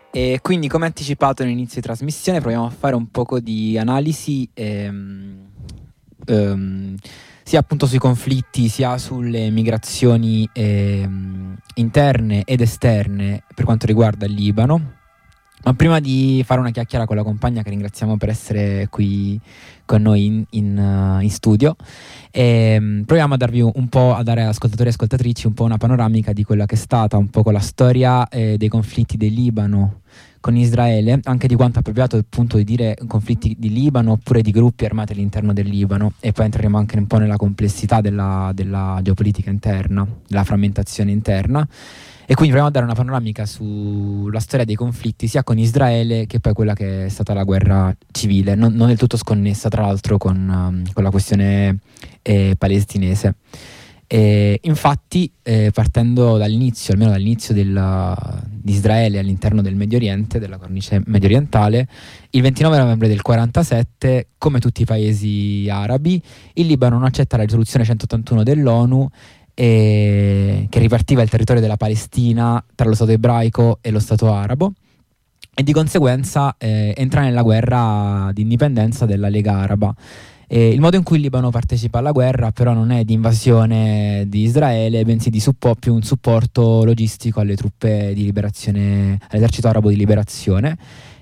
E quindi, come anticipato all'inizio di trasmissione, proviamo a fare un poco di analisi sia appunto sui conflitti, sia sulle migrazioni interne ed esterne per quanto riguarda il Libano. Ma prima di fare una chiacchiera con la compagna, che ringraziamo per essere qui con noi in studio, proviamo a darvi un po', a dare ascoltatori e ascoltatrici un po' una panoramica di quella che è stata un po' la storia dei conflitti del Libano con Israele, anche di quanto è appropriato appunto di dire conflitti di Libano oppure di gruppi armati all'interno del Libano, e poi entreremo anche un po' nella complessità della geopolitica interna, della frammentazione interna. E quindi proviamo a dare una panoramica sulla storia dei conflitti sia con Israele che poi quella che è stata la guerra civile, non del tutto sconnessa tra l'altro con la questione palestinese. Infatti, partendo dall'inizio, almeno dall'inizio di Israele all'interno del Medio Oriente, della cornice medio orientale, il 29 novembre del 47, come tutti i paesi arabi, il Libano non accetta la risoluzione 181 dell'ONU, che ripartiva il territorio della Palestina tra lo Stato ebraico e lo Stato arabo, e di conseguenza entra nella guerra di indipendenza della Lega Araba. Il modo in cui il Libano partecipa alla guerra però non è di invasione di Israele, bensì di più un supporto logistico alle truppe di liberazione, all'esercito arabo di liberazione.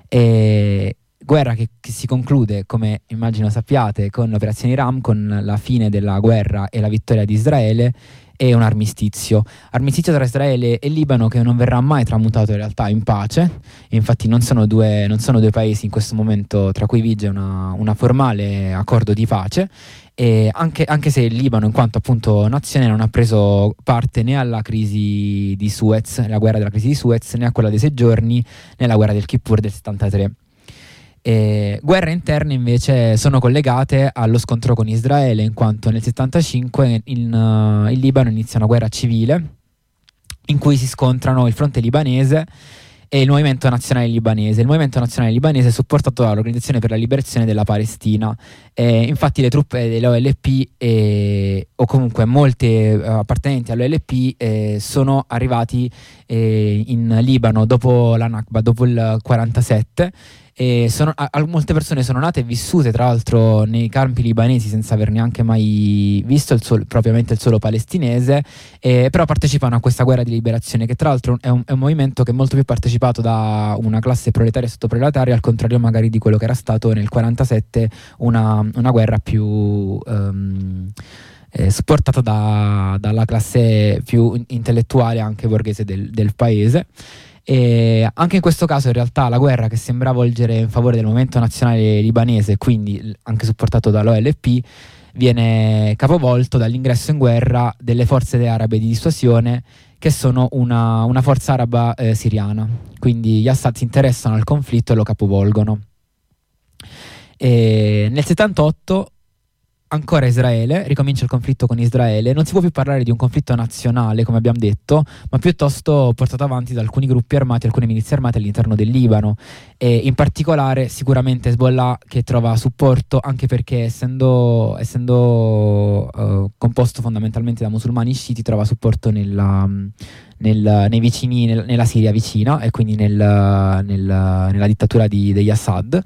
Guerra che si conclude, come immagino sappiate, con l'operazione Ram, con la fine della guerra e la vittoria di Israele, e un armistizio tra Israele e Libano che non verrà mai tramutato in realtà in pace. Infatti non sono due paesi in questo momento tra cui vige una formale accordo di pace, e anche se il Libano in quanto appunto nazione non ha preso parte né alla crisi di Suez, la guerra della crisi di Suez, né a quella dei 6 giorni, né alla guerra del Kippur del 73. Guerre interne invece sono collegate allo scontro con Israele, in quanto nel 75 il Libano inizia una guerra civile in cui si scontrano il fronte libanese e il movimento nazionale libanese. Il movimento nazionale libanese è supportato dall'Organizzazione per la Liberazione della Palestina. Infatti le truppe dell'OLP o comunque molti appartenenti all'OLP sono arrivati in Libano dopo la Nakba, dopo il 47. Molte persone sono nate e vissute tra l'altro nei campi libanesi senza aver neanche mai visto propriamente il suolo palestinese, però partecipano a questa guerra di liberazione, che tra l'altro è un movimento che è molto più partecipato da una classe proletaria e sottoproletaria, al contrario magari di quello che era stato nel 47 una guerra più supportata dalla classe più intellettuale, anche borghese del paese. E anche in questo caso in realtà la guerra, che sembrava volgere in favore del movimento nazionale libanese, quindi anche supportato dall'OLP, viene capovolto dall'ingresso in guerra delle forze arabe di dissuasione, che sono una forza araba siriana. Quindi gli Assad si interessano al conflitto e lo capovolgono. Nel 78 ancora Israele, ricomincia il conflitto con Israele. Non si può più parlare di un conflitto nazionale, come abbiamo detto, ma piuttosto portato avanti da alcuni gruppi armati, alcune milizie armate all'interno del Libano, e in particolare sicuramente Hezbollah, che trova supporto anche perché essendo composto fondamentalmente da musulmani sciiti, trova supporto nella Siria vicina, e quindi nella dittatura degli Assad.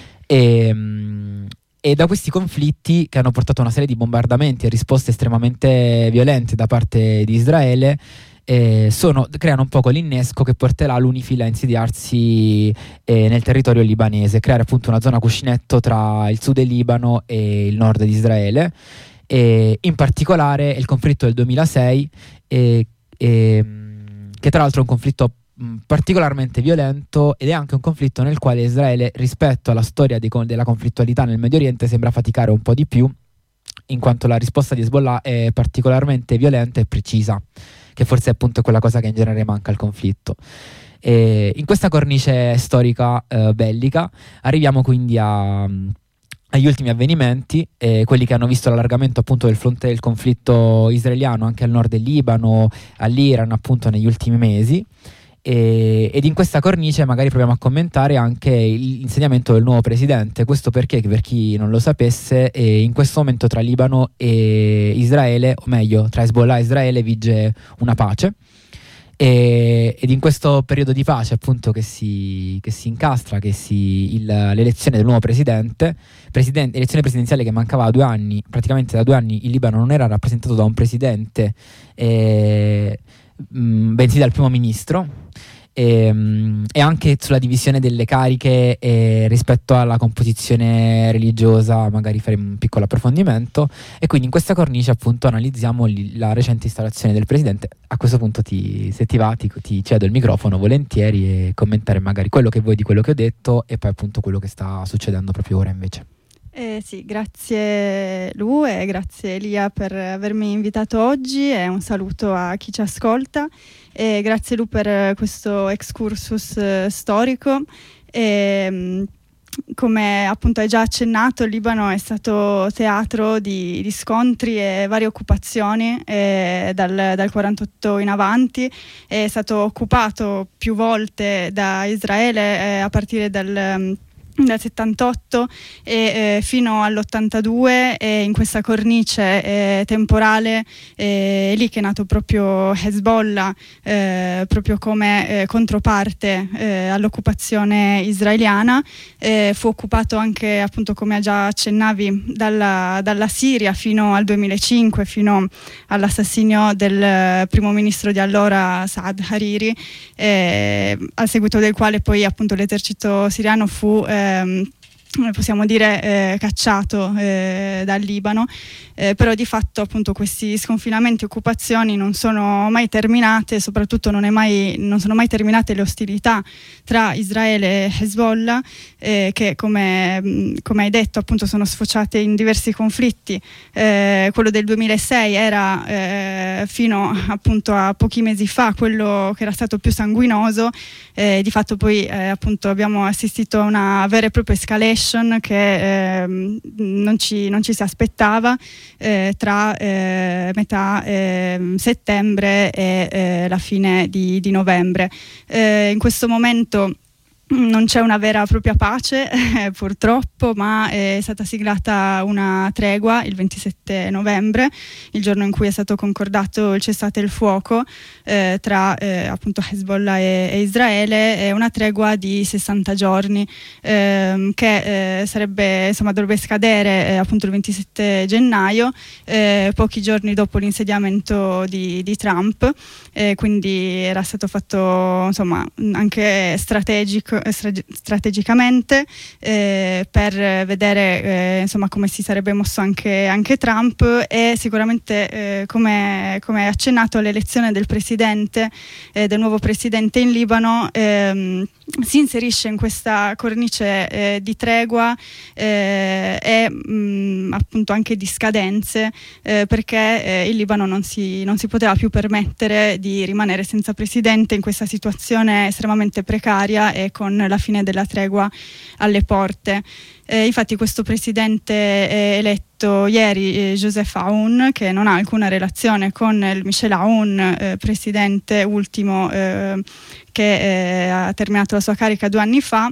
E da questi conflitti, che hanno portato a una serie di bombardamenti e risposte estremamente violente da parte di Israele, creano un po' l'innesco che porterà l'UNIFIL a insediarsi nel territorio libanese, creare appunto una zona cuscinetto tra il sud del Libano e il nord di Israele. In particolare il conflitto del 2006, che tra l'altro è un conflitto particolarmente violento, ed è anche un conflitto nel quale Israele, rispetto alla storia della conflittualità nel Medio Oriente, sembra faticare un po' di più, in quanto la risposta di Hezbollah è particolarmente violenta e precisa, che forse è appunto quella cosa che in genere manca al conflitto. In questa cornice storica bellica arriviamo quindi agli ultimi avvenimenti, quelli che hanno visto l'allargamento appunto del fronte del conflitto israeliano anche al nord del Libano, all'Iran appunto negli ultimi mesi. Ed in questa cornice magari proviamo a commentare anche l'insediamento del nuovo presidente. Questo perché, per chi non lo sapesse, in questo momento tra Libano e Israele, o meglio tra Hezbollah e Israele, vige una pace, Ed in questo periodo di pace appunto che si incastra, l'elezione del nuovo presidente, elezione presidenziale che mancava da 2 anni, praticamente da 2 anni il Libano non era rappresentato da un presidente, bensì dal primo ministro. E anche sulla divisione delle cariche rispetto alla composizione religiosa magari faremo un piccolo approfondimento, e quindi in questa cornice appunto analizziamo la recente installazione del presidente. A questo punto se ti va ti cedo il microfono volentieri e commentare magari quello che vuoi di quello che ho detto e poi appunto quello che sta succedendo proprio ora invece. Sì, grazie Lu e grazie Elia per avermi invitato oggi, e un saluto a chi ci ascolta, e grazie Lu per questo excursus storico. Come appunto hai già accennato, il Libano è stato teatro di scontri e varie occupazioni dal 48 in avanti. È stato occupato più volte da Israele a partire dal 78 fino all'82, e in questa cornice temporale è lì che è nato proprio Hezbollah, proprio come controparte all'occupazione israeliana. Fu occupato anche, appunto come già accennavi, dalla Siria fino al 2005, fino all'assassinio del primo ministro di allora Saad Hariri, a seguito del quale poi appunto l'esercito siriano fu possiamo dire cacciato dal Libano, però di fatto appunto questi sconfinamenti e occupazioni non sono mai terminate, soprattutto non sono mai terminate le ostilità tra Israele e Hezbollah, che come hai detto appunto sono sfociate in diversi conflitti. Quello del 2006 era fino appunto a pochi mesi fa quello che era stato più sanguinoso. Di fatto poi appunto abbiamo assistito a una vera e propria escalation che non ci si aspettava tra metà settembre e la fine di novembre. In questo momento non c'è una vera e propria pace purtroppo, ma è stata siglata una tregua il 27 novembre, il giorno in cui è stato concordato il cessate il fuoco tra appunto Hezbollah e Israele. È una tregua di 60 giorni che dovrebbe scadere appunto il 27 gennaio, pochi giorni dopo l'insediamento di Trump, quindi era stato fatto insomma anche strategicamente per vedere insomma come si sarebbe mosso anche Trump, e sicuramente come hai accennato, l'elezione del nuovo presidente in Libano si inserisce in questa cornice di tregua e appunto anche di scadenze, perché il Libano non si poteva più permettere di rimanere senza presidente in questa situazione estremamente precaria e con la fine della tregua alle porte. Infatti questo presidente eletto ieri, Joseph Aoun, che non ha alcuna relazione con il Michel Aoun, presidente ultimo che ha terminato la sua carica 2 anni fa,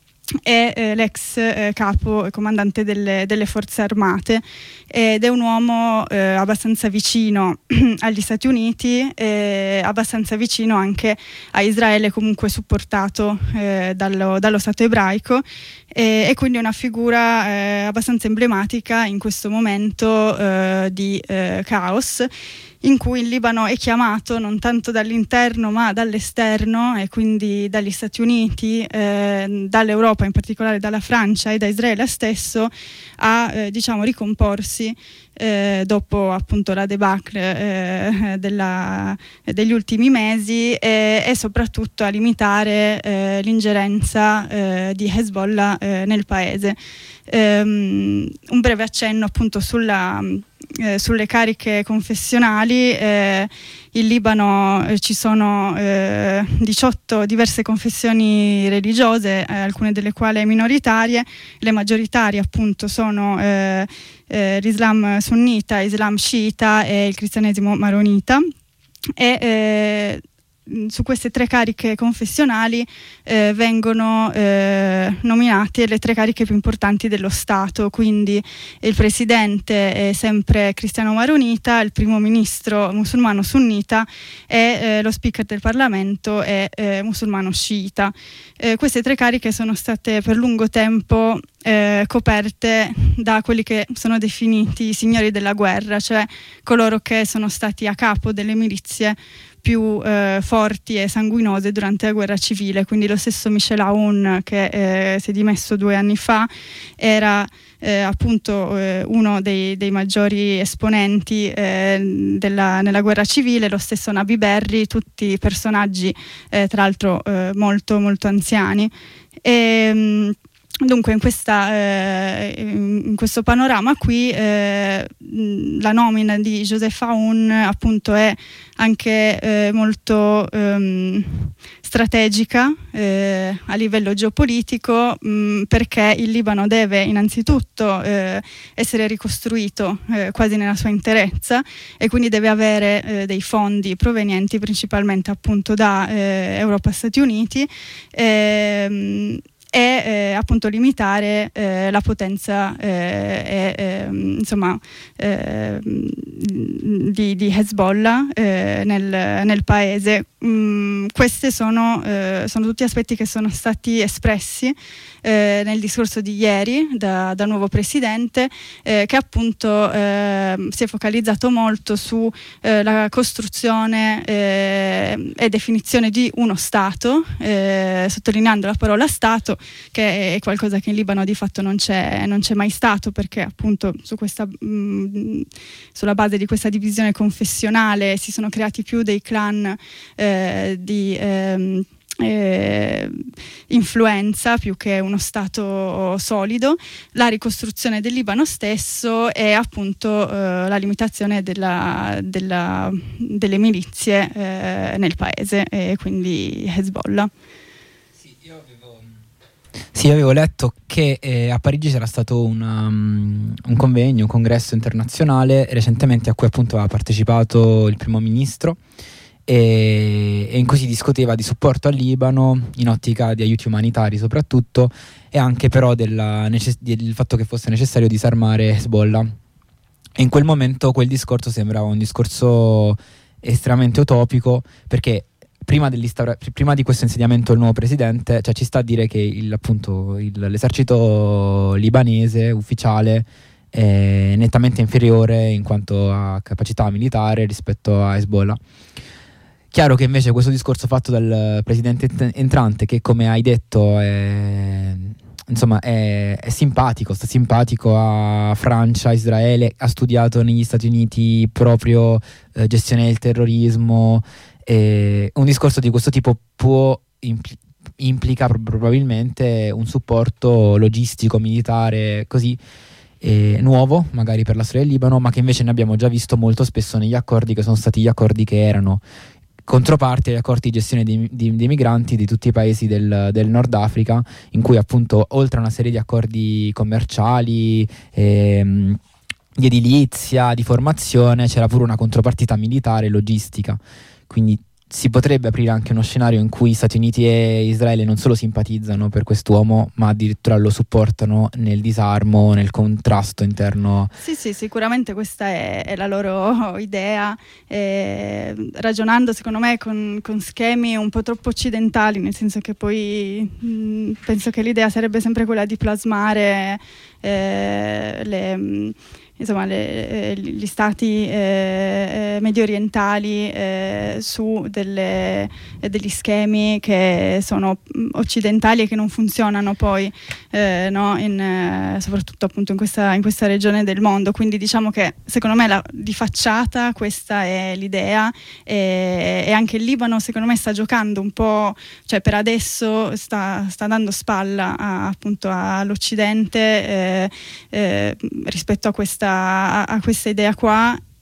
è l'ex capo comandante delle forze armate, ed è un uomo abbastanza vicino agli Stati Uniti e abbastanza vicino anche a Israele, comunque supportato dallo Stato ebraico, e quindi è una figura abbastanza emblematica in questo momento di caos, in cui il Libano è chiamato non tanto dall'interno ma dall'esterno, e quindi dagli Stati Uniti, dall'Europa, in particolare dalla Francia e da Israele stesso, a ricomporsi dopo appunto la debacle degli ultimi mesi, e soprattutto a limitare l'ingerenza di Hezbollah nel paese. Un breve accenno appunto sulle cariche confessionali. In Libano ci sono 18 diverse confessioni religiose, alcune delle quali minoritarie. Le maggioritarie appunto sono l'Islam sunnita, Islam sciita e il cristianesimo maronita. E su queste 3 cariche confessionali vengono nominate le 3 cariche più importanti dello Stato, quindi il presidente è sempre cristiano maronita, il primo ministro musulmano sunnita e lo speaker del Parlamento è musulmano sciita. Queste 3 cariche sono state per lungo tempo coperte da quelli che sono definiti i signori della guerra, cioè coloro che sono stati a capo delle milizie più forti e sanguinose durante la guerra civile. Quindi lo stesso Michel Aoun, che si è dimesso 2 anni fa, era appunto uno dei maggiori esponenti nella guerra civile, lo stesso Nabi Berri, tutti personaggi tra l'altro molto molto anziani. Dunque in questo panorama qui la nomina di Joseph Aoun appunto è anche molto strategica a livello geopolitico, perché il Libano deve innanzitutto essere ricostruito quasi nella sua interezza, e quindi deve avere dei fondi provenienti principalmente appunto da Europa e Stati Uniti, e appunto limitare la potenza di Hezbollah nel paese. Questi sono tutti aspetti che sono stati espressi nel discorso di ieri da nuovo presidente, che appunto si è focalizzato molto su la costruzione e definizione di uno Stato, sottolineando la parola Stato, che è qualcosa che in Libano di fatto non c'è mai stato, perché appunto sulla base di questa divisione confessionale si sono creati più dei clan di influenza più che uno Stato solido. La ricostruzione del Libano stesso è appunto la limitazione delle milizie nel paese, e quindi Hezbollah. Sì, io avevo letto che a Parigi c'era stato un convegno, un congresso internazionale recentemente a cui appunto ha partecipato il primo ministro, e in cui si discuteva di supporto al Libano in ottica di aiuti umanitari soprattutto, e anche però del fatto che fosse necessario disarmare Hezbollah. E in quel momento quel discorso sembrava un discorso estremamente utopico, perché prima di questo insediamento del nuovo presidente, cioè ci sta a dire che l'esercito libanese ufficiale è nettamente inferiore in quanto a capacità militare rispetto a Hezbollah. Chiaro che invece questo discorso fatto dal presidente entrante, che come hai detto è simpatico, sta simpatico a Francia, Israele, ha studiato negli Stati Uniti proprio gestione del terrorismo. Un discorso di questo tipo implica probabilmente un supporto logistico, militare, così nuovo magari per la storia del Libano, ma che invece ne abbiamo già visto molto spesso negli accordi, che sono stati gli accordi che erano controparti agli accordi di gestione dei migranti di tutti i paesi del Nord Africa, in cui appunto oltre a una serie di accordi commerciali, di edilizia, di formazione, c'era pure una contropartita militare e logistica. Quindi si potrebbe aprire anche uno scenario in cui Stati Uniti e Israele non solo simpatizzano per quest'uomo, ma addirittura lo supportano nel disarmo, nel contrasto interno. Sì, sicuramente questa è la loro idea, ragionando secondo me con schemi un po' troppo occidentali, nel senso che poi penso che l'idea sarebbe sempre quella di plasmare gli stati medio orientali su degli schemi che sono occidentali e che non funzionano poi soprattutto appunto in questa regione del mondo. Quindi diciamo che secondo me di facciata questa è l'idea, e anche il Libano secondo me sta giocando un po', cioè per adesso sta dando spalla appunto all'Occidente rispetto a questa idea qua,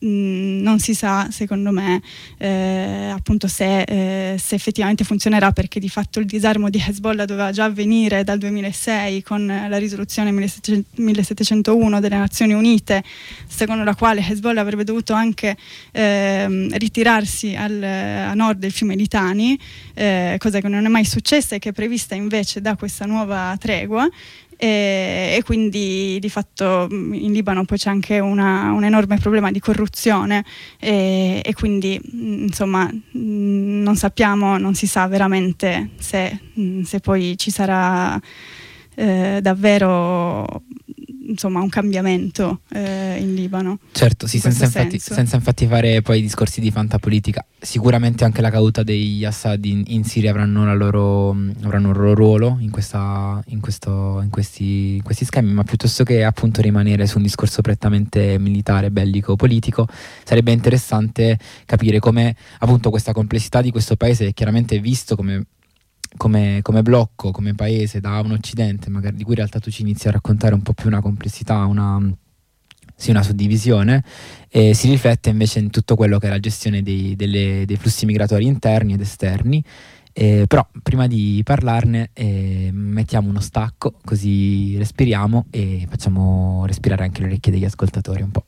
non si sa, secondo me, appunto se effettivamente funzionerà, perché di fatto il disarmo di Hezbollah doveva già avvenire dal 2006 con la risoluzione 1701 delle Nazioni Unite, secondo la quale Hezbollah avrebbe dovuto anche ritirarsi a nord del fiume Litani, cosa che non è mai successa e che è prevista invece da questa nuova tregua. E quindi di fatto in Libano poi c'è anche un enorme problema di corruzione e quindi insomma non sappiamo, non si sa veramente se poi ci sarà davvero insomma un cambiamento in Libano. Certo, sì, senza infatti fare poi discorsi di fantapolitica. Sicuramente anche la caduta degli Assad in Siria avranno un loro ruolo in questi schemi, ma piuttosto che appunto rimanere su un discorso prettamente militare, bellico, politico, sarebbe interessante capire come appunto questa complessità di questo paese è chiaramente visto come blocco, come paese da un occidente, magari di cui in realtà tu ci inizi a raccontare un po' più una complessità, una suddivisione, e si riflette invece in tutto quello che è la gestione dei flussi migratori interni ed esterni. Però prima di parlarne mettiamo uno stacco, così respiriamo e facciamo respirare anche le orecchie degli ascoltatori un po'.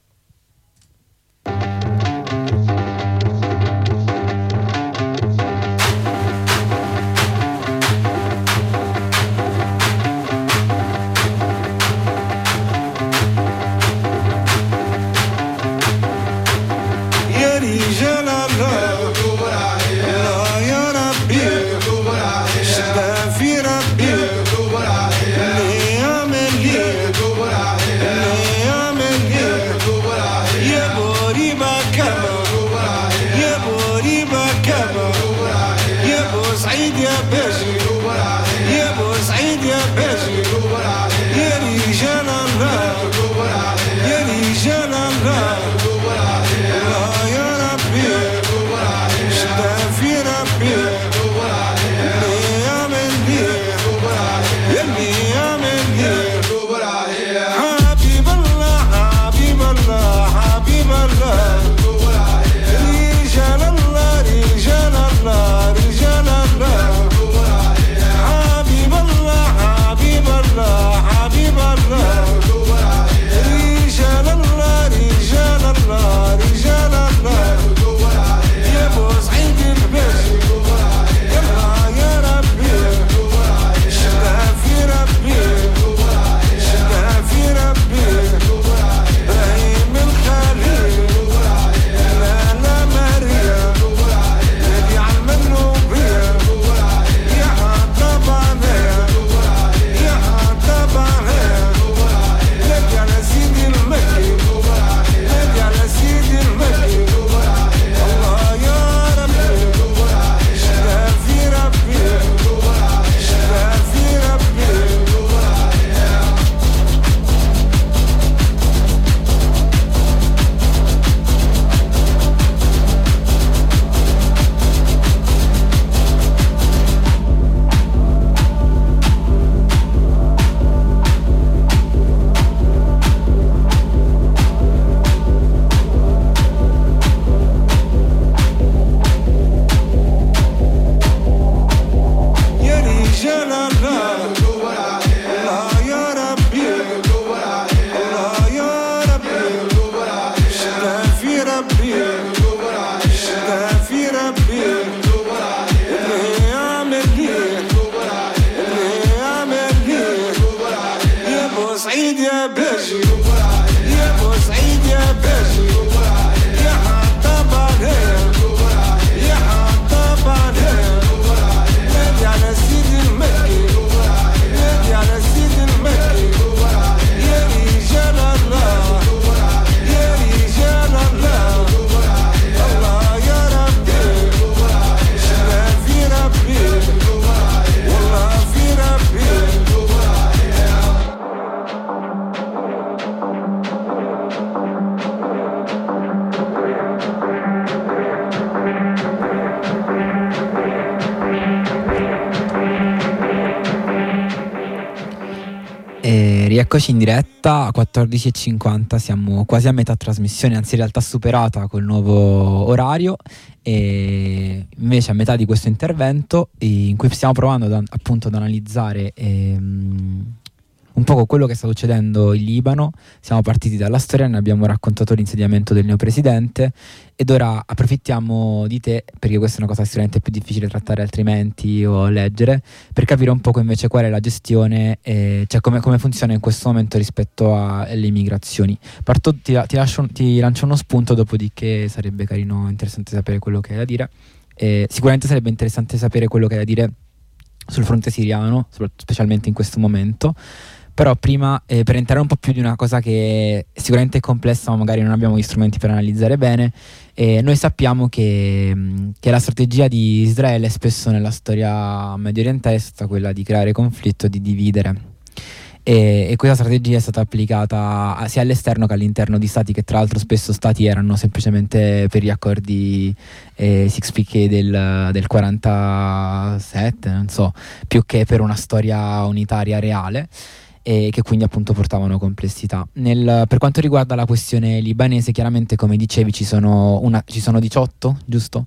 Rieccoci in diretta a 14:50, siamo quasi a metà trasmissione, anzi in realtà superata col nuovo orario, e invece a metà di questo intervento in cui stiamo provando appunto ad analizzare un po' quello che sta succedendo in Libano. Siamo partiti dalla storia, ne abbiamo raccontato l'insediamento del neopresidente ed ora approfittiamo di te, perché questa è una cosa sicuramente più difficile trattare altrimenti o leggere, per capire un po' invece qual è la gestione, cioè come funziona in questo momento rispetto alle immigrazioni. Parto, ti lancio uno spunto, dopodiché sarebbe carino, interessante sapere quello che hai da dire. Sicuramente sarebbe interessante sapere quello che hai da dire sul fronte siriano, specialmente in questo momento. Però prima, per entrare un po' più di una cosa che sicuramente è complessa, ma magari non abbiamo gli strumenti per analizzare bene, noi sappiamo che la strategia di Israele spesso nella storia medio orientale è stata quella di creare conflitto, di dividere. E questa strategia è stata applicata sia all'esterno che all'interno di stati che tra l'altro spesso stati erano semplicemente per gli accordi 6PK del 47, non so, più che per una storia unitaria reale, e che quindi appunto portavano complessità. Per quanto riguarda la questione libanese, chiaramente come dicevi ci sono 18, giusto?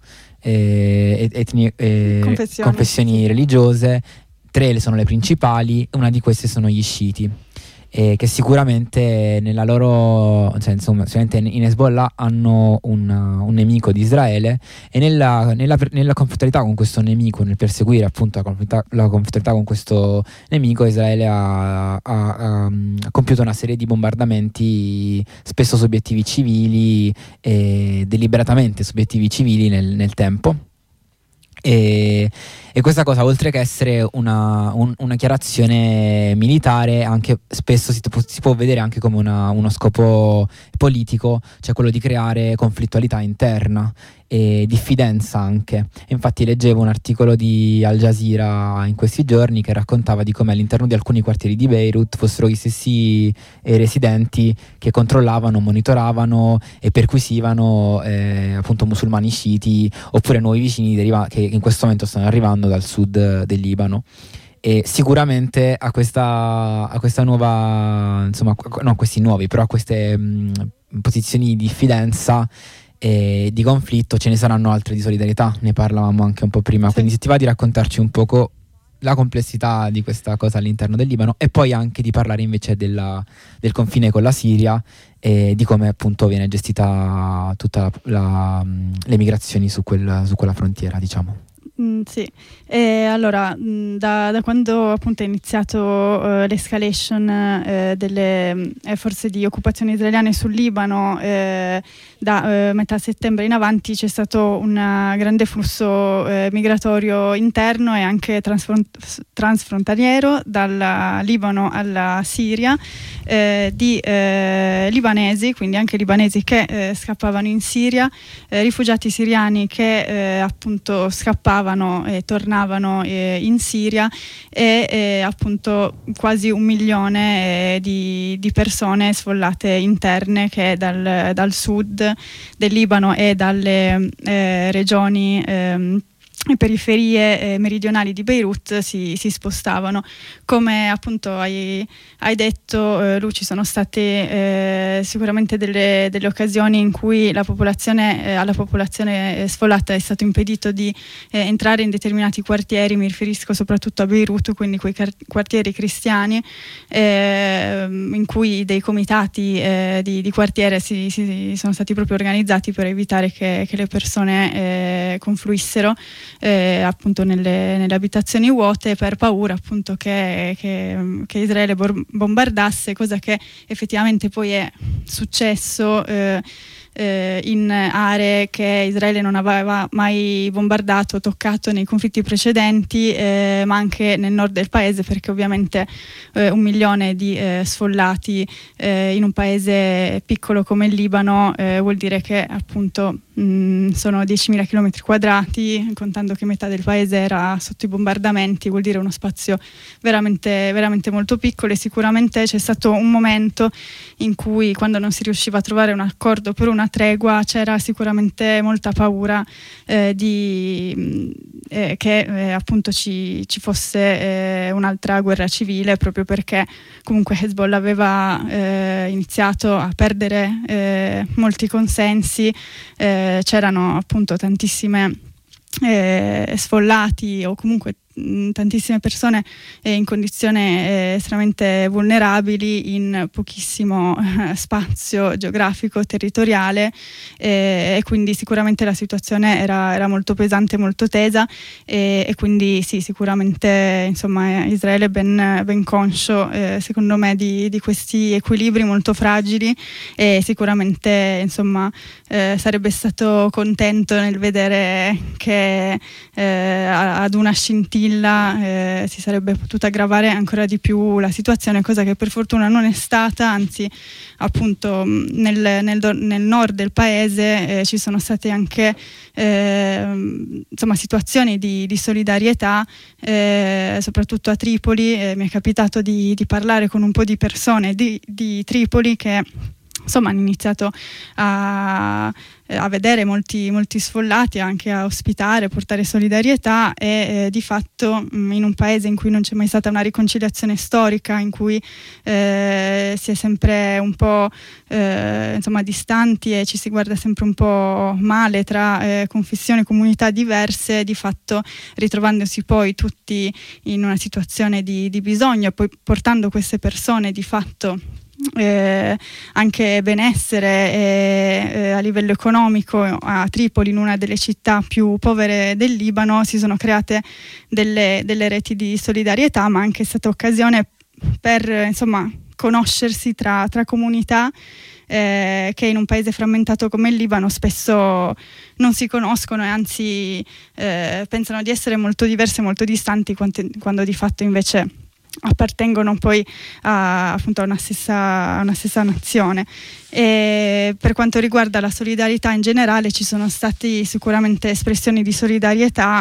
Confessioni religiose. 3 sono le principali, una di queste sono gli sciiti, che sicuramente nella loro, cioè insomma, sicuramente in Hezbollah hanno un nemico di Israele, e nella conflittualità con questo nemico, nel perseguire appunto la conflittualità con questo nemico, Israele ha compiuto una serie di bombardamenti spesso su obiettivi civili, deliberatamente su obiettivi civili nel tempo. E questa cosa, oltre che essere una chiarazione militare, anche spesso si può vedere anche come uno scopo politico, cioè quello di creare conflittualità interna e diffidenza anche. E infatti leggevo un articolo di Al Jazeera in questi giorni che raccontava di come all'interno di alcuni quartieri di Beirut fossero gli stessi residenti che controllavano, monitoravano e perquisivano appunto musulmani sciiti oppure nuovi vicini che in questo momento stanno arrivando dal sud del Libano. E sicuramente a questa nuova, insomma, non questi nuovi, però a queste posizioni di diffidenza e di conflitto ce ne saranno altre di solidarietà, ne parlavamo anche un po' prima. Sì. Quindi se ti va di raccontarci un poco la complessità di questa cosa all'interno del Libano, e poi anche di parlare invece del confine con la Siria e di come appunto viene gestita tutta le migrazioni su quella frontiera, diciamo. Sì, allora da quando appunto è iniziato l'escalation delle forze di occupazione israeliane sul Libano, da metà settembre in avanti c'è stato un grande flusso migratorio interno e anche transfrontaliero dal Libano alla Siria, di libanesi, quindi anche libanesi che scappavano in Siria, rifugiati siriani che appunto scappavano e tornavano in Siria, e appunto quasi 1 milione di persone sfollate interne che dal sud del Libano e dalle regioni periferie meridionali di Beirut si spostavano. Come appunto hai detto, Lu, ci sono state sicuramente delle occasioni in cui alla popolazione sfollata è stato impedito di entrare in determinati quartieri. Mi riferisco soprattutto a Beirut, quindi quei quartieri cristiani in cui dei comitati di quartiere si sono stati proprio organizzati per evitare che le persone confluissero appunto nelle abitazioni vuote, per paura appunto che Israele bombardasse, cosa che effettivamente poi è successo in aree che Israele non aveva mai bombardato, toccato nei conflitti precedenti, ma anche nel nord del paese, perché ovviamente 1 milione di sfollati in un paese piccolo come il Libano vuol dire che appunto sono 10.000 km quadrati, contando che metà del paese era sotto i bombardamenti, vuol dire uno spazio veramente, veramente molto piccolo. E sicuramente c'è stato un momento in cui, quando non si riusciva a trovare un accordo per una una tregua, c'era sicuramente molta paura che appunto ci fosse un'altra guerra civile, proprio perché comunque Hezbollah aveva iniziato a perdere molti consensi, c'erano appunto tantissime sfollati o comunque tantissime persone in condizioni estremamente vulnerabili in pochissimo spazio geografico territoriale, e quindi sicuramente la situazione era molto pesante, molto tesa, e quindi sì, sicuramente insomma Israele è ben conscio secondo me di questi equilibri molto fragili, e sicuramente insomma sarebbe stato contento nel vedere che ad una scintilla si sarebbe potuta aggravare ancora di più la situazione, cosa che per fortuna non è stata, anzi appunto nel nord del paese ci sono state anche insomma situazioni di solidarietà, soprattutto a Tripoli. Mi è capitato di parlare con un po' di persone di Tripoli che insomma hanno iniziato a vedere molti sfollati, anche a ospitare, portare solidarietà, e di fatto in un paese in cui non c'è mai stata una riconciliazione storica, in cui si è sempre un po' insomma distanti e ci si guarda sempre un po' male tra confessioni e comunità diverse, di fatto ritrovandosi poi tutti in una situazione di bisogno, e poi portando queste persone di fatto anche benessere a livello economico a Tripoli, in una delle città più povere del Libano, si sono create delle reti di solidarietà, ma anche è stata occasione per insomma conoscersi tra comunità che in un paese frammentato come il Libano spesso non si conoscono, e anzi pensano di essere molto diverse, molto distanti, quando di fatto invece appartengono poi appunto a una stessa nazione. E per quanto riguarda la solidarietà in generale, ci sono stati sicuramente espressioni di solidarietà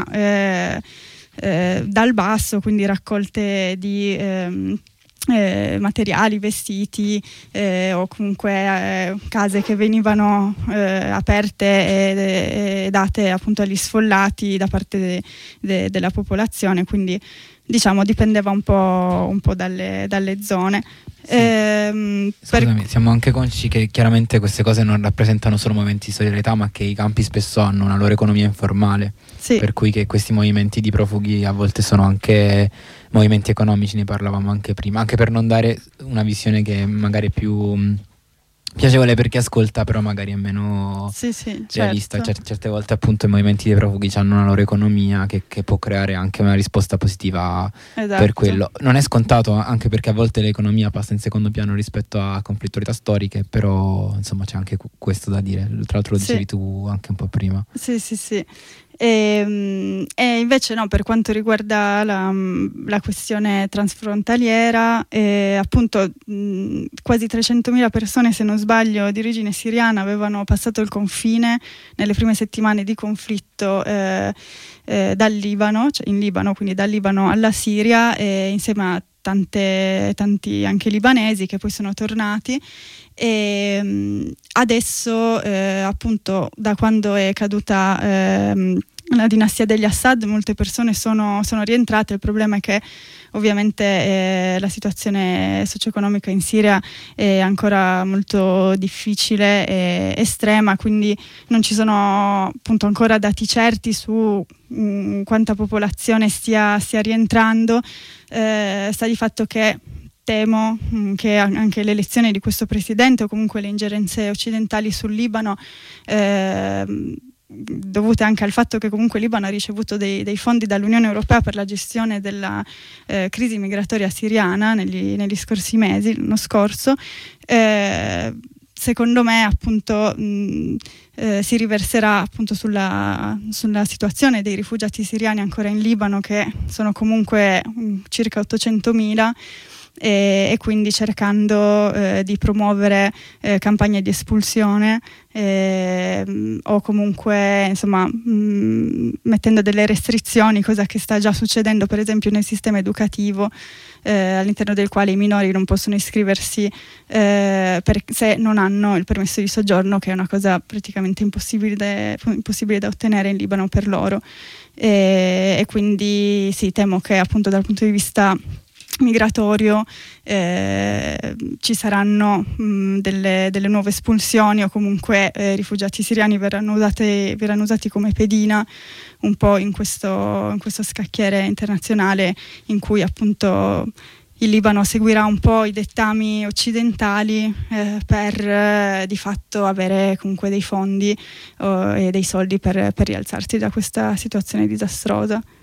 dal basso, quindi raccolte di materiali, vestiti o comunque case che venivano aperte e date appunto agli sfollati da parte della popolazione, quindi diciamo dipendeva un po' dalle zone. Sì. Scusami, siamo anche consci che chiaramente queste cose non rappresentano solo movimenti di solidarietà, ma che i campi spesso hanno una loro economia informale, sì. Per cui che questi movimenti di profughi a volte sono anche movimenti economici, ne parlavamo anche prima, anche per non dare una visione che magari è più piacevole per chi ascolta, però magari è meno realista. Certo. Certe volte appunto i movimenti dei profughi hanno una loro economia che può creare anche una risposta positiva, esatto. Per quello non è scontato, anche perché a volte l'economia passa in secondo piano rispetto a conflittualità storiche, però insomma c'è anche questo da dire. Tra l'altro lo dicevi tu anche un po' prima. Sì. E invece no, per quanto riguarda la questione transfrontaliera, appunto quasi 300.000 persone, se non sbaglio, di origine siriana avevano passato il confine nelle prime settimane di conflitto dal Libano, cioè in Libano, quindi dal Libano alla Siria, insieme a tanti anche libanesi che poi sono tornati. E adesso appunto da quando è caduta la dinastia degli Assad, molte persone sono rientrate. Il problema è che ovviamente la situazione socio-economica in Siria è ancora molto difficile e estrema, quindi non ci sono appunto ancora dati certi su quanta popolazione stia rientrando. Sta di fatto che temo che anche l'elezione di questo presidente, o comunque le ingerenze occidentali sul Libano, dovute anche al fatto che comunque il Libano ha ricevuto dei fondi dall'Unione Europea per la gestione della crisi migratoria siriana negli scorsi mesi, l'anno scorso, secondo me appunto si riverserà appunto sulla situazione dei rifugiati siriani ancora in Libano, che sono comunque circa 800.000, e quindi cercando di promuovere campagne di espulsione o comunque insomma mettendo delle restrizioni, cosa che sta già succedendo per esempio nel sistema educativo, all'interno del quale i minori non possono iscriversi se non hanno il permesso di soggiorno, che è una cosa praticamente impossibile da ottenere in Libano per loro, e quindi sì, temo che appunto dal punto di vista migratorio ci saranno delle nuove espulsioni, o comunque rifugiati siriani verranno usati come pedina un po' in questo scacchiere internazionale, in cui appunto il Libano seguirà un po' i dettami occidentali per di fatto avere comunque dei fondi e dei soldi per rialzarsi da questa situazione disastrosa.